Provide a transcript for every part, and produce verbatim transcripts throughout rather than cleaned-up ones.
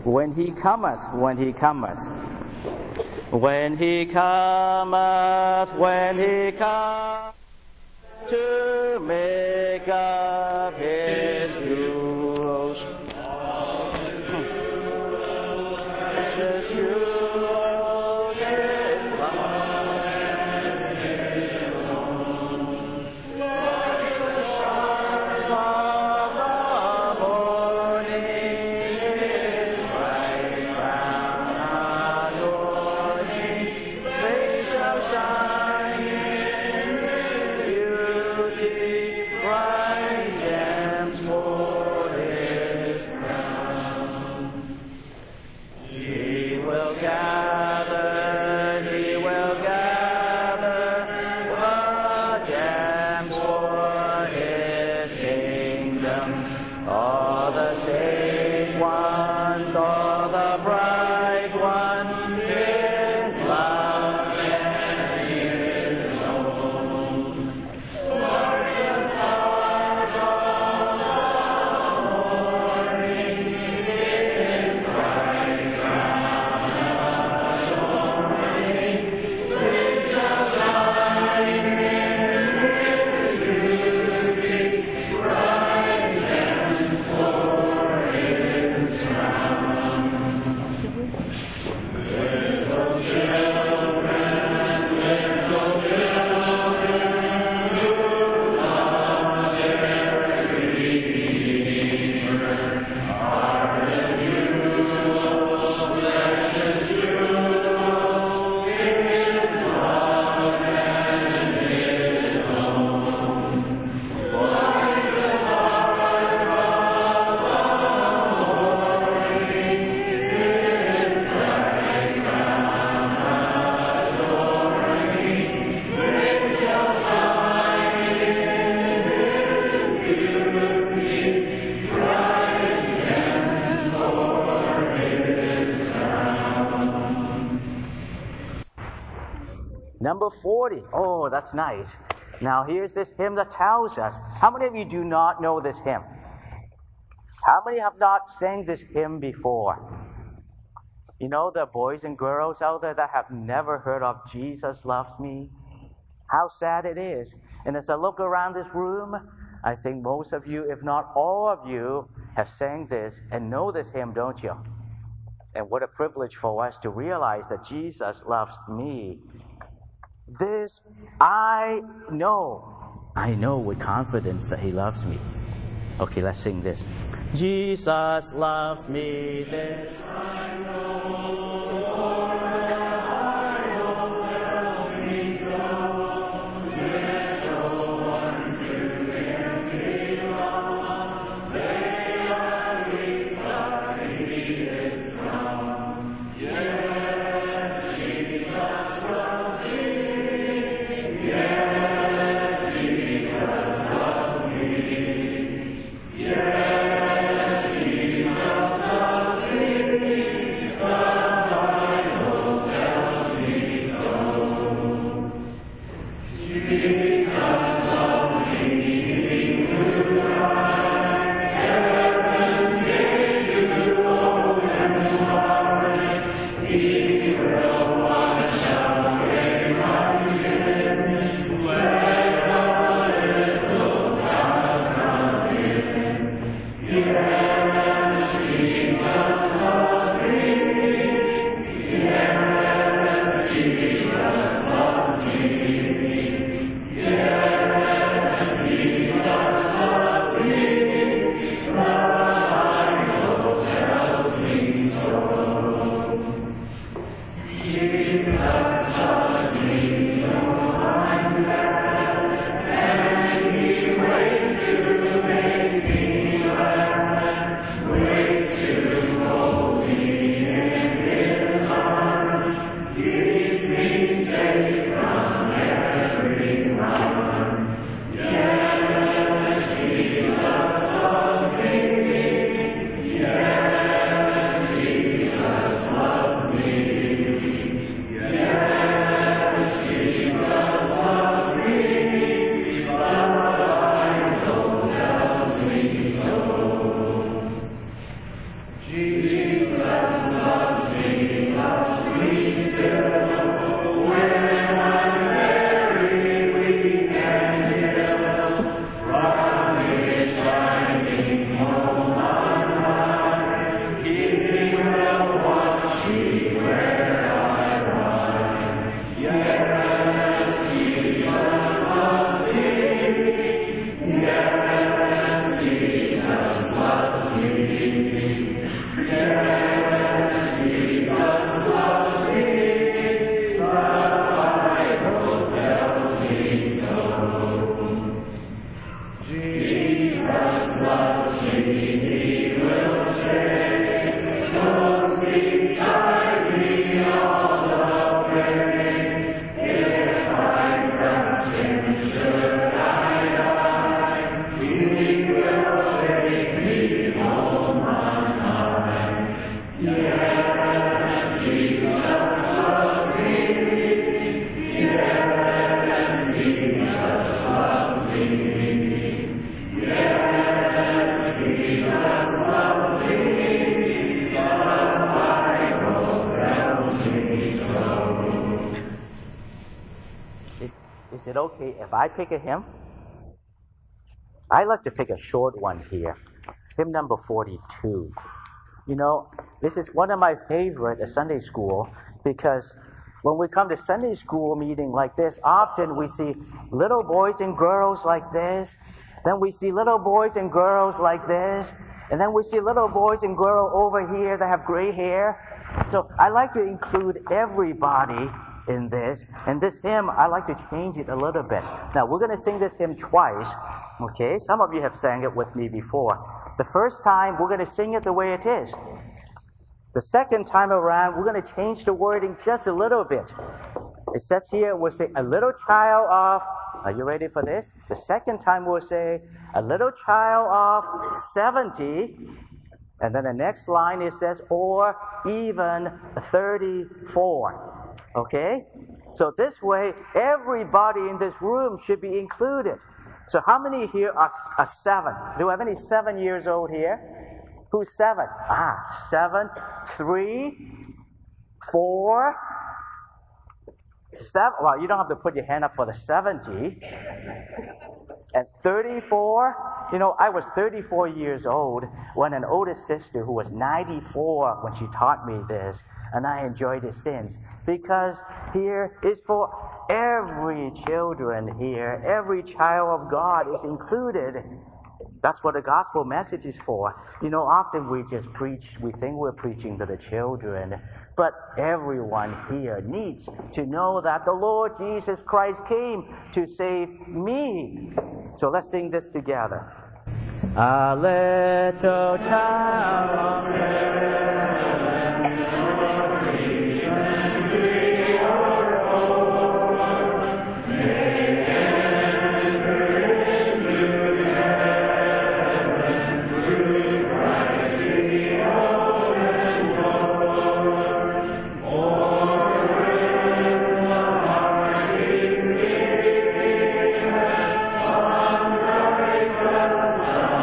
when he cometh, when he cometh. When he cometh, when he cometh to make up his jewels. Precious jewels in Number forty. Oh, that's nice. Now here's this hymn that tells us. How many of you do not know this hymn? How many have not sang this hymn before? You know, the boys and girls out there that have never heard of Jesus Loves Me. How sad it is. And as I look around this room, I think most of you, if not all of you, have sang this and know this hymn, don't you? And what a privilege for us to realize that Jesus loves me. This I know. I know with confidence that He loves me. Okay, let's sing this. Jesus loves me, this I know. Is it okay if I pick a hymn? I like to pick a short one here. Hymn number forty-two. You know, this is one of my favorite at Sunday school because when we come to Sunday school meeting like this, often we see little boys and girls like this. Then we see little boys and girls like this. And then we see little boys and girls over here that have gray hair. So I like to include everybody in this. And this hymn, I like to change it a little bit. Now, we're going to sing this hymn twice. Okay? Some of you have sang it with me before. The first time, we're going to sing it the way it is. The second time around, we're going to change the wording just a little bit. It says here, we'll say, a little child of... Are you ready for this? The second time we'll say, a little child of seventy. And then the next line it says, or even thirty-four. Okay? So this way, everybody in this room should be included. So how many here are, are seven? Do we have any seven years old here? Who's seven? Ah, seven, three, four, seven. Well, you don't have to put your hand up for the seventy. And thirty-four. You know, I was thirty-four years old when an older sister who was ninety-four when she taught me this, and I enjoyed it since. Because here is for every children here, every child of God is included. That's what the gospel message is for. You know, often we just preach, we think we're preaching to the children, but everyone here needs to know that the Lord Jesus Christ came to save me. So let's sing this together. A little child of seven, glory and pure hope, may enter into heaven through Christ the open door. Or when the heart is given on righteous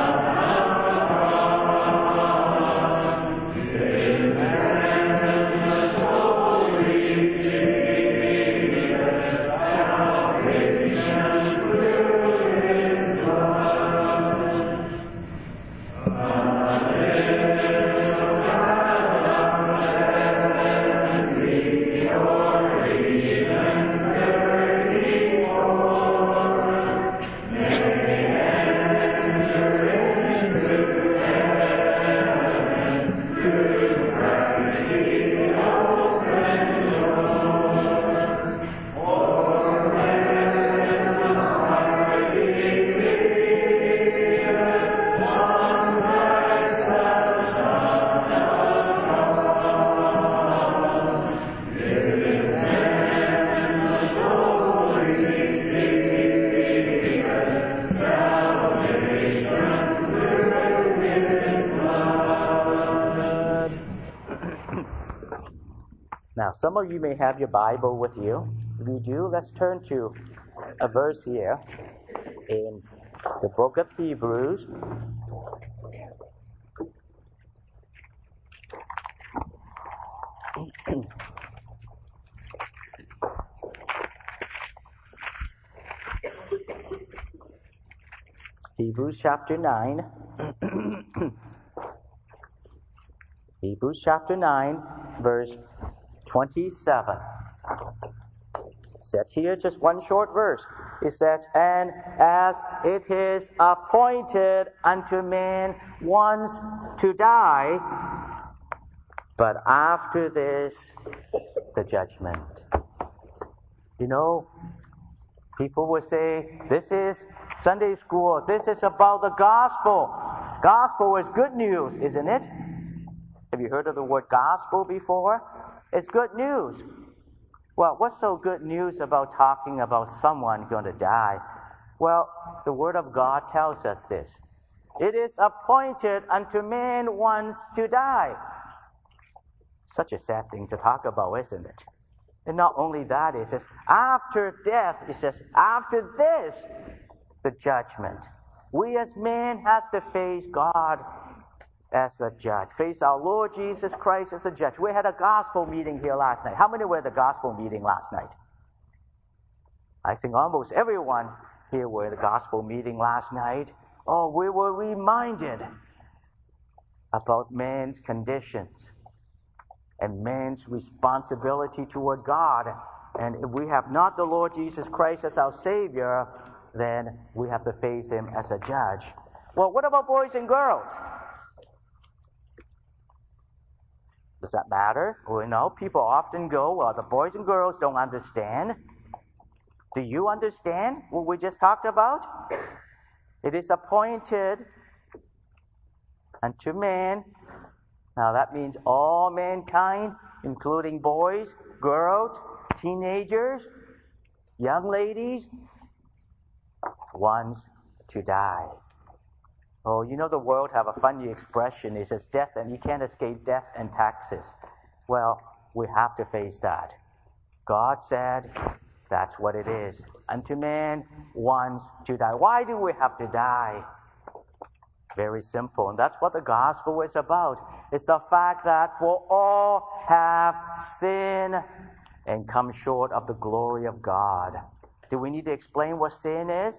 Now, some of you may have your Bible with you. If you do, let's turn to a verse here in the book of Hebrews. Hebrews chapter nine. Hebrews chapter nine, verse twenty-seven. Says here just one short verse. It says, and as it is appointed unto man once to die, but after this, the judgment. You know, people will say, this is Sunday school. This is about the gospel. Gospel is good news, isn't it? Have you heard of the word gospel before? It's good news. Well, what's so good news about talking about someone going to die? Well, the Word of God tells us this. It is appointed unto man once to die. Such a sad thing to talk about, isn't it? And not only that, it says, after death, it says, after this, the judgment. We as men have to face God as a judge. Face our Lord Jesus Christ as a judge. We had a gospel meeting here last night. How many were at the gospel meeting last night? I think almost everyone here were at the gospel meeting last night. Oh, we were reminded about man's conditions and man's responsibility toward God. And if we have not the Lord Jesus Christ as our Savior, then we have to face Him as a judge. Well, what about boys and girls? Does that matter? Well, you know, people often go, well, the boys and girls don't understand. Do you understand what we just talked about? It is appointed unto man. Now that means all mankind, including boys, girls, teenagers, young ladies, once to die. Oh, you know the world have a funny expression. It says death, and you can't escape death and taxes. Well, we have to face that. God said that's what it is. Unto man once to die. Why do we have to die? Very simple. And that's what the gospel is about. It's the fact that for all have sinned and come short of the glory of God. Do we need to explain what sin is?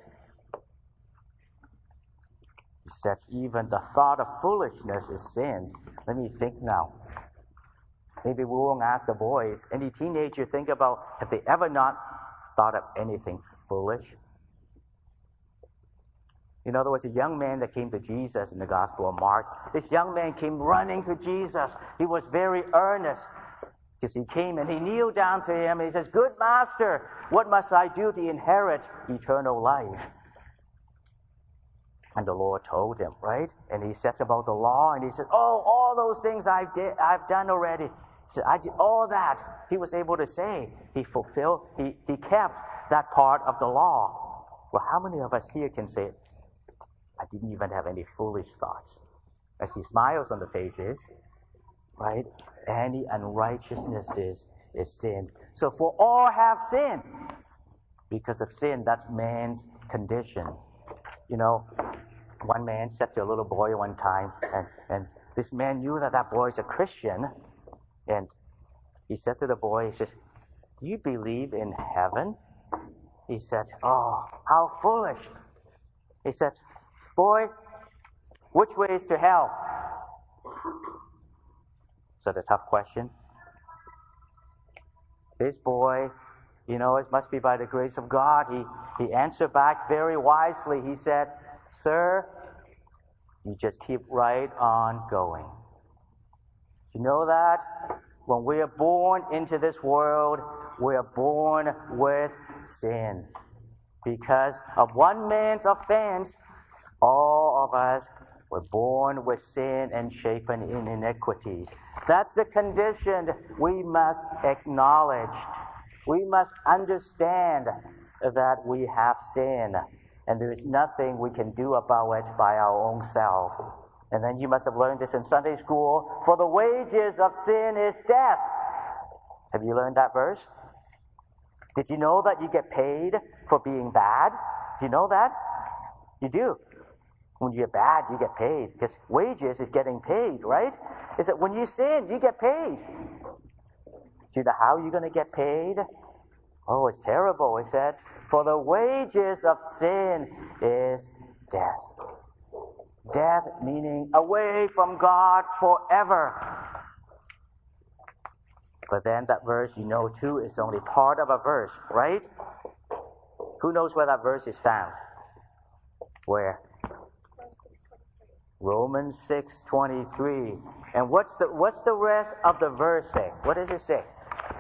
He says even the thought of foolishness is sin. Let me think now. Maybe we won't ask the boys. Any teenager think about, have they ever not thought of anything foolish? You know, there was a young man that came to Jesus in the Gospel of Mark. This young man came running to Jesus. He was very earnest because he came and he kneeled down to him and he says, "Good master, what must I do to inherit eternal life?" And the Lord told him, right? And he says about the law, and he said, "Oh, all those things I've did, I've done already." He said, "I did all that." He was able to say he fulfilled, he, he kept that part of the law. Well, how many of us here can say, "I didn't even have any foolish thoughts"? I see smiles on the faces, right? Any unrighteousness is, is sin. So for all have sinned. Because of sin, that's man's condition. You know, one man said to a little boy one time, and, and this man knew that that boy is a Christian, and he said to the boy, he says, "Do you believe in heaven?" He said, "Oh, how foolish." He said, "Boy, which way is to hell?" Is that a tough question? This boy, you know, it must be by the grace of God. He, he answered back very wisely. He said, "Sir, you just keep right on going." You know that when we are born into this world, we are born with sin. Because of one man's offense, all of us were born with sin and shapen in iniquities. That's the condition we must acknowledge. We must understand that we have sin, and there is nothing we can do about it by our own self. And then you must have learned this in Sunday school. For the wages of sin is death. Have you learned that verse? Did you know that you get paid for being bad? Do you know that? You do. When you're bad, you get paid. Because wages is getting paid, right? Is that when you sin, you get paid. Do you know how you're going to get paid? Oh, it's terrible. It says, for the wages of sin is death. Death meaning away from God forever. But then that verse, you know too, is only part of a verse, right? Who knows where that verse is found? Where? Romans six twenty-three. And what's the what's the rest of the verse say? What does it say?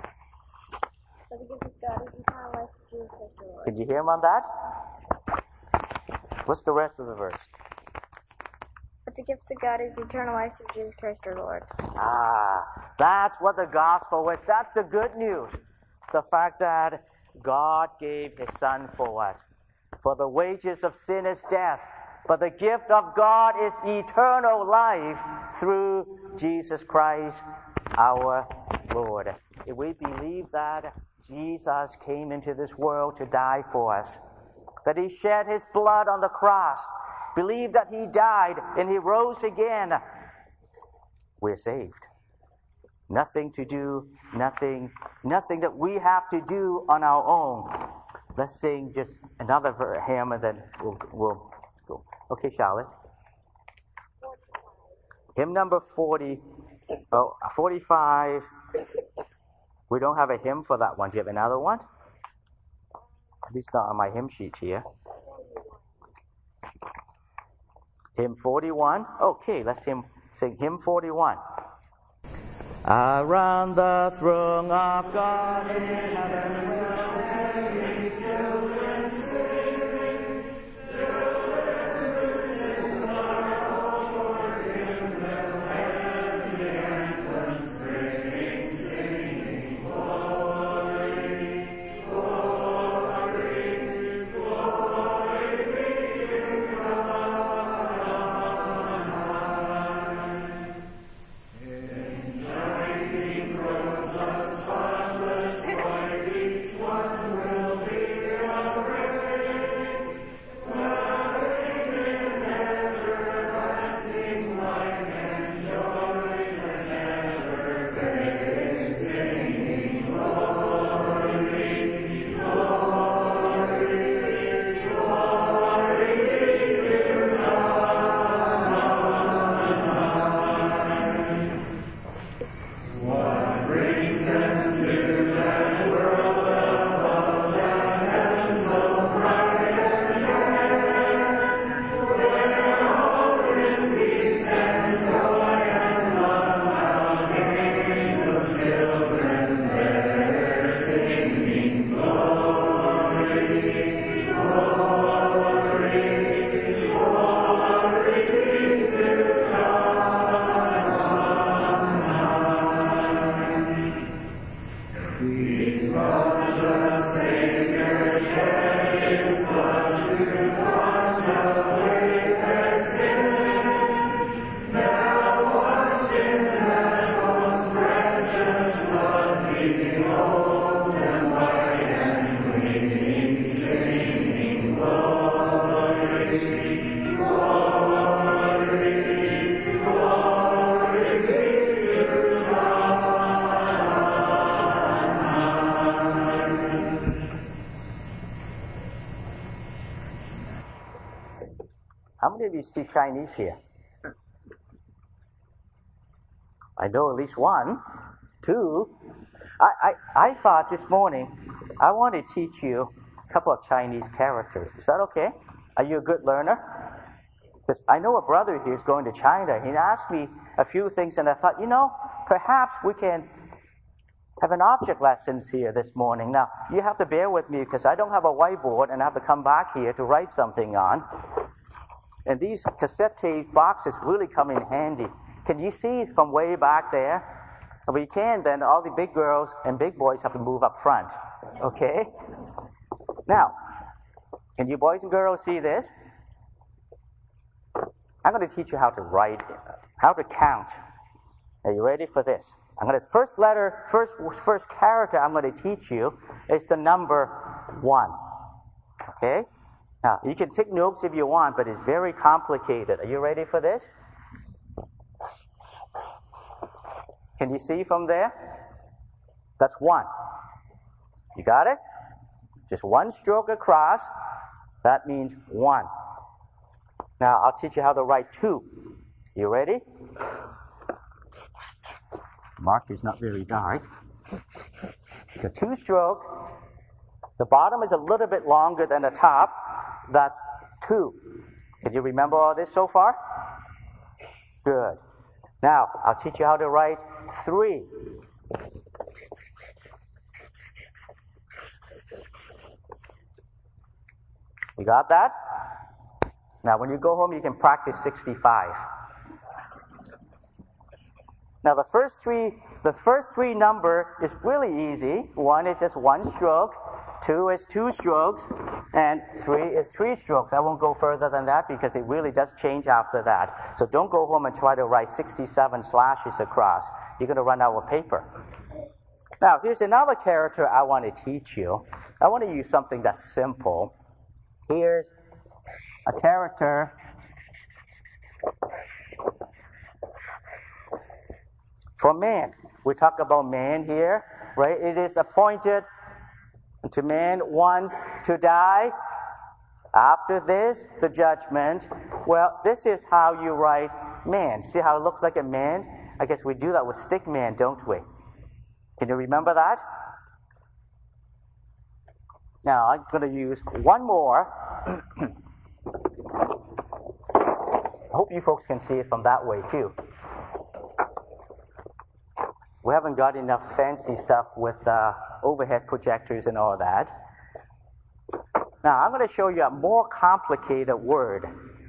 Can you hear him on that? What's the rest of the verse? But the gift of God is eternal life through Jesus Christ our Lord. Ah, that's what the gospel is. That's the good news. The fact that God gave His Son for us. For the wages of sin is death, but the gift of God is eternal life through Jesus Christ our Lord. If we believe that Jesus came into this world to die for us, that He shed His blood on the cross, believe that He died and He rose again, we're saved. Nothing to do, nothing, nothing that we have to do on our own. let's sing just another ver- hymn and then we'll, we'll go. Okay, Charlotte. Hymn number forty, oh, forty-five. We don't have a hymn for that one. Do you have another one? At least not on my hymn sheet here. Hymn forty-one. Okay, let's hymn, sing hymn forty-one. Around the throne of God in heaven will every children sing. Children are for him will have the anthems ring, singing glory, glory, glory be to God. How many of you speak Chinese here? I know at least one, two. I, I, I thought this morning I want to teach you a couple of Chinese characters. Is that okay? Are you a good learner? Because I know a brother here is going to China. He asked me a few things, and I thought, you know, perhaps we can have an object lessons here this morning. Now, you have to bear with me because I don't have a whiteboard, and I have to come back here to write something on. And these cassette tape boxes really come in handy. Can you see from way back there? If we can, then all the big girls and big boys have to move up front. Okay? Now, can you boys and girls see this? I'm going to teach you how to write, how to count. Are you ready for this? I'm going to, first letter, first, first character I'm going to teach you is the number one. Okay? Now, you can take notes if you want, but it's very complicated. Are you ready for this? Can you see from there? That's one. You got it? Just one stroke across. That means one. Now, I'll teach you how to write two. You ready? The marker's not very dark. The two stroke. The bottom is a little bit longer than the top. That's two. Can you remember all this so far? Good. Now, I'll teach you how to write three. You got that? Now, when you go home, you can practice sixty-five. Now, the first three, the first three number is really easy. One is just one stroke. Two is two strokes. And three is three strokes. I won't go further than that because it really does change after that. So don't go home and try to write sixty-seven slashes across. You're going to run out of paper. Now, here's another character I want to teach you. I want to use something that's simple. Here's a character. For man. We talk about man here, right? It is appointed And to man once to die. After this, the judgment. Well, this is how you write man. See how it looks like a man? I guess we do that with stick man, don't we? Can you remember that? Now, I'm going to use one more. I hope you folks can see it from that way, too. We haven't got enough fancy stuff with uh, overhead projectors and all that. Now, I'm going to show you a more complicated word.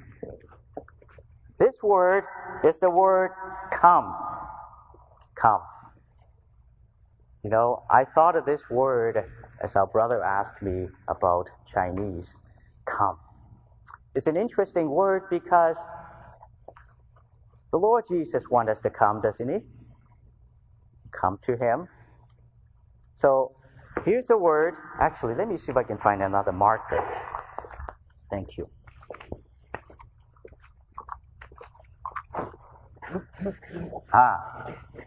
This word is the word come. Come. You know, I thought of this word as our brother asked me about Chinese. Come. It's an interesting word because the Lord Jesus wants us to come, doesn't he? Come to him. So, here's the word. Actually, let me see if I can find another marker. Thank you. Ah.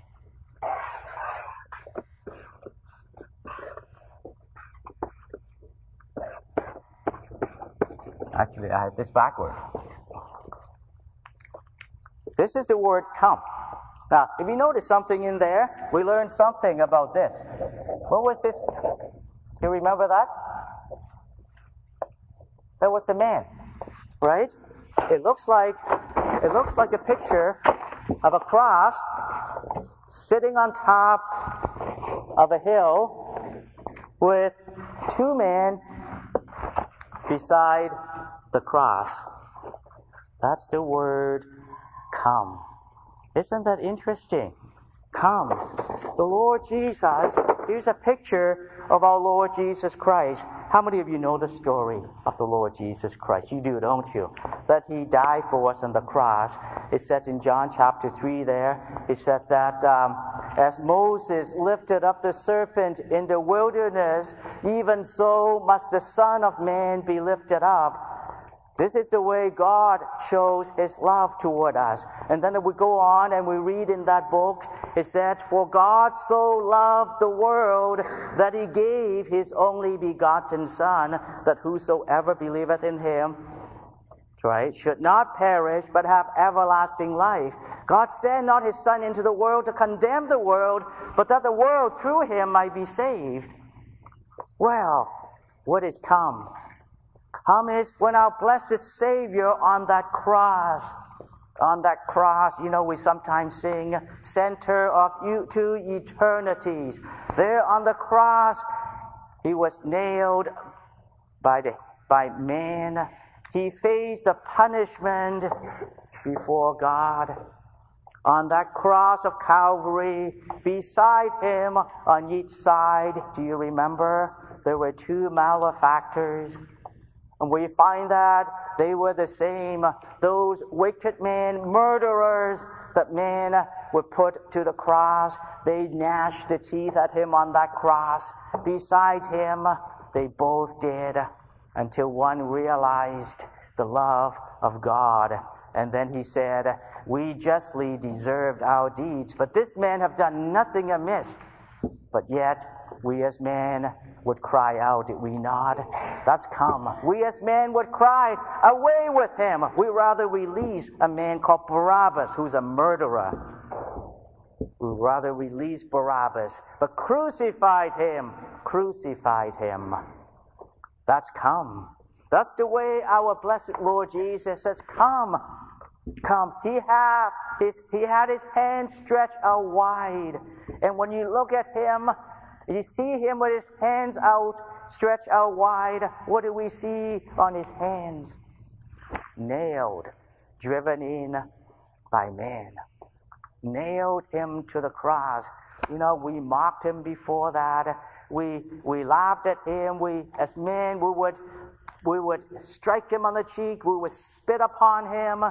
Actually, I have this backward. This is the word come. Now, if you notice something in there, we learned something about this. What was this? Do you remember that? That was the man, right? It looks like it looks like a picture of a cross sitting on top of a hill with two men beside the cross. That's the word come. Isn't that interesting? Come. The Lord Jesus, here's a picture of our Lord Jesus Christ. How many of you know the story of the Lord Jesus Christ? You do, don't you? That he died for us on the cross. It says in John chapter three there, it said that um, as Moses lifted up the serpent in the wilderness, even so must the Son of Man be lifted up. This is the way God shows his love toward us. And then if we go on and we read in that book, it said, for God so loved the world that he gave his only begotten Son, that whosoever believeth in him, right, should not perish, but have everlasting life. God sent not his Son into the world to condemn the world, but that the world through him might be saved. Well, what is come? Come is when our blessed Savior on that cross, on that cross, you know, we sometimes sing, center of you to eternities. There on the cross, he was nailed by the by man. He faced the punishment before God. On that cross of Calvary, beside him on each side, do you remember? There were two malefactors. And we find that they were the same. Those wicked men, murderers that men would put to the cross. They gnashed the teeth at him on that cross. Beside him, they both did until one realized the love of God. And then he said, we justly deserved our deeds, but this man have done nothing amiss. But yet, we as men would cry out, did we not? That's come. We as men would cry, away with him. We rather release a man called Barabbas, who's a murderer. We rather release Barabbas, but crucified him, crucified him. That's come. That's the way our blessed Lord Jesus says, come, come. He had his, he had his hands stretched out wide. And when you look at him, you see him with his hands out, stretched out wide. What do we see on his hands? Nailed, driven in by man. Nailed him to the cross. You know, we mocked him before that. We we laughed at him. We, as men, we would we would strike him on the cheek. We would spit upon him.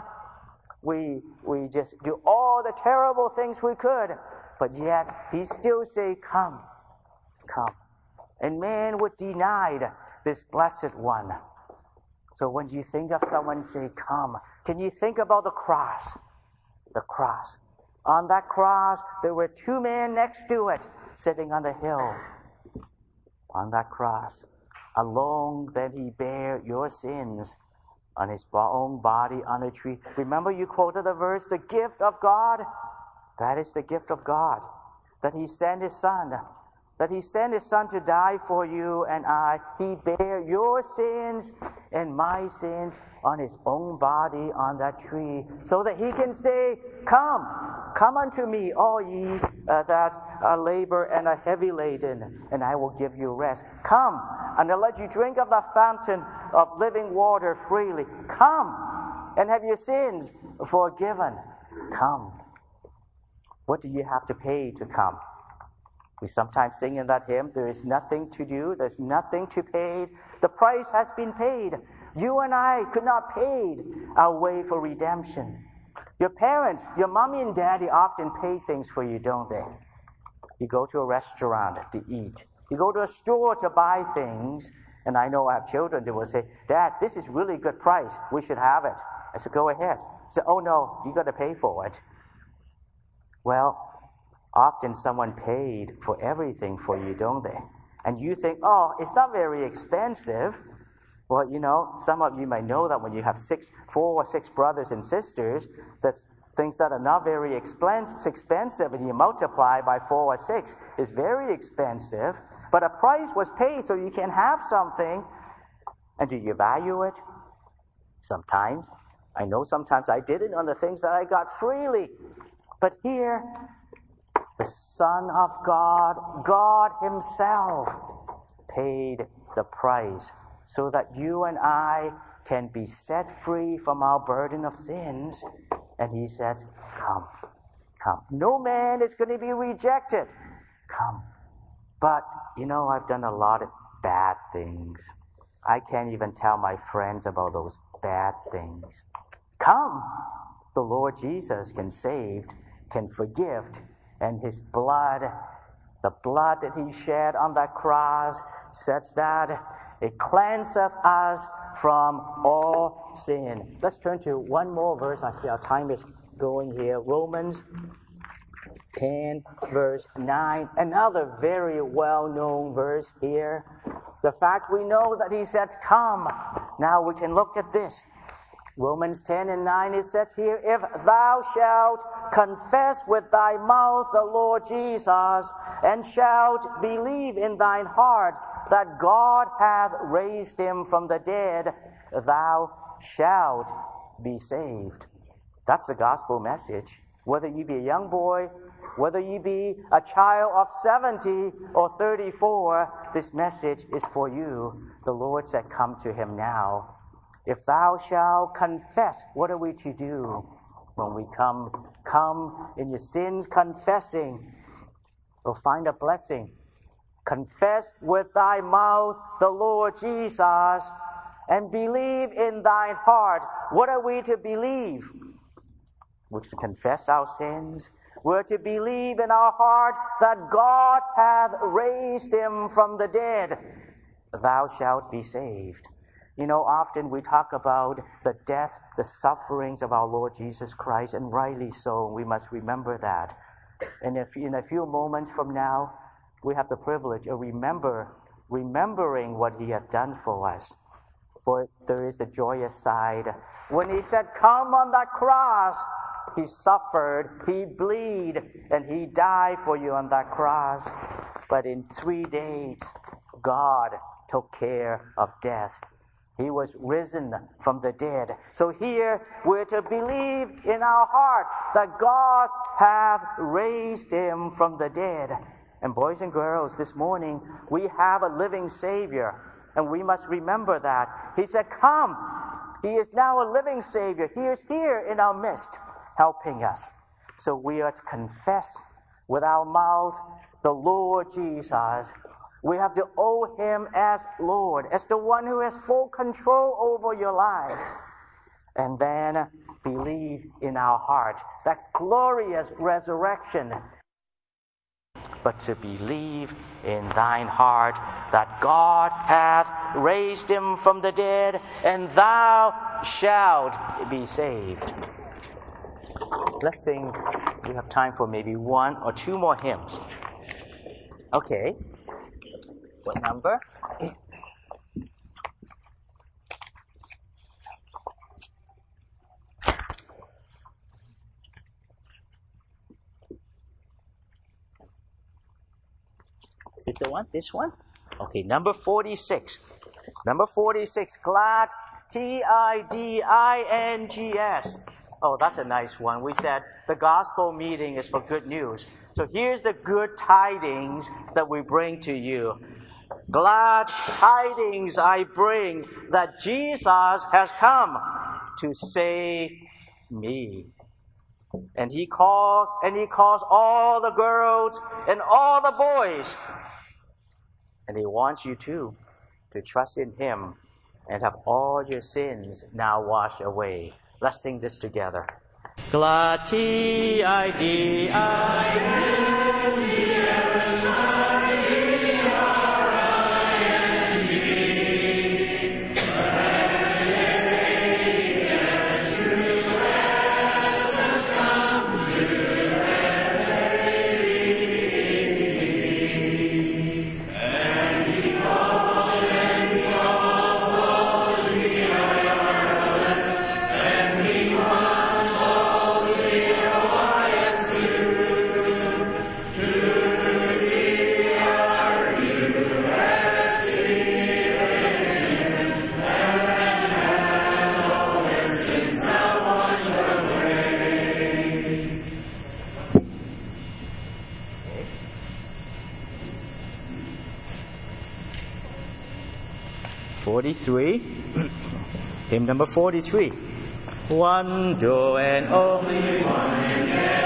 We we just do all the terrible things we could. But yet, he still say, come. Come. And man would deny this blessed one. So when you think of someone say, come, can you think about the cross? The cross. On that cross, there were two men next to it, sitting on the hill. on that cross. Alone then he bare your sins on his own body on a tree. Remember you quoted the verse, the gift of God? That is the gift of God. That he sent his son. That he sent his son to die for you and I. He bare your sins and my sins on his own body on that tree, so that he can say, come, come unto me, all ye uh, that uh, labor and are heavy laden, and I will give you rest. Come, and I'll let you drink of the fountain of living water freely. Come, and have your sins forgiven. Come. What do you have to pay to come? We sometimes sing in that hymn, there is nothing to do, there's nothing to pay. The price has been paid. You and I could not pay our way for redemption. Your parents, your mommy and daddy often pay things for you, don't they? You go to a restaurant to eat. You go to a store to buy things. And I know I have children that will say, Dad, this is really good price. We should have it. I said, go ahead. I said, oh no, you got to pay for it. Well, often someone paid for everything for you, don't they? And you think, oh, it's not very expensive. Well, you know, some of you might know that when you have six, four or six brothers and sisters, that things that are not very expensive and you multiply by four or six is very expensive. But a price was paid so you can have something. And do you value it? Sometimes. I know sometimes I didn't on the things that I got freely. But here, the Son of God, God himself, paid the price so that you and I can be set free from our burden of sins. And he says, come, come. No man is going to be rejected. Come. But, you know, I've done a lot of bad things. I can't even tell my friends about those bad things. Come. The Lord Jesus can save, can forgive, and his blood, the blood that he shed on that cross, such that it cleanseth us from all sin. Let's turn to one more verse. I see our time is going here. Romans ten, verse nine. Another very well-known verse here. The fact we know that he says, come. Now we can look at this. Romans ten and nine, it says here, if thou shalt confess with thy mouth the Lord Jesus, and shalt believe in thine heart that God hath raised him from the dead, thou shalt be saved. That's the gospel message. Whether you be a young boy, whether you be a child of seventy or thirty-four, this message is for you. The Lord said, come to him now. If thou shalt confess, what are we to do when we come? Come in your sins confessing. We'll find a blessing. Confess with thy mouth the Lord Jesus and believe in thine heart. What are we to believe? We're to confess our sins. We're to believe in our heart that God hath raised him from the dead. Thou shalt be saved. You know, often we talk about the death, the sufferings of our Lord Jesus Christ, and rightly so. We must remember that. And if in a few moments from now, we have the privilege of remember, remembering what he had done for us. For there is the joyous side. When he said, come on that cross, he suffered, he bleed, and he died for you on that cross. But in three days, God took care of death. He was risen from the dead. So here we're to believe in our heart that God hath raised him from the dead. And boys and girls, this morning we have a living Savior, and we must remember that. He said, come. He is now a living Savior. He is here in our midst, helping us. So we are to confess with our mouth the Lord Jesus. We have to owe him as Lord, as the one who has full control over your lives. And then believe in our heart that glorious resurrection. But to believe in thine heart that God hath raised him from the dead, and thou shalt be saved. Let's sing. We have time for maybe one or two more hymns. Okay. What number? Is this the one? This one? Okay, number forty-six. Number forty-six, glad, T I D I N G S. Oh, that's a nice one. We said the gospel meeting is for good news. So here's the good tidings that we bring to you. Glad tidings I bring that Jesus has come to save me. And he calls, and he calls all the girls and all the boys. And he wants you too to trust in him and have all your sins now washed away. Let's sing this together. Glad T I D I N G S I E R I N G. forty-three, hymn number forty-three. One door and only one.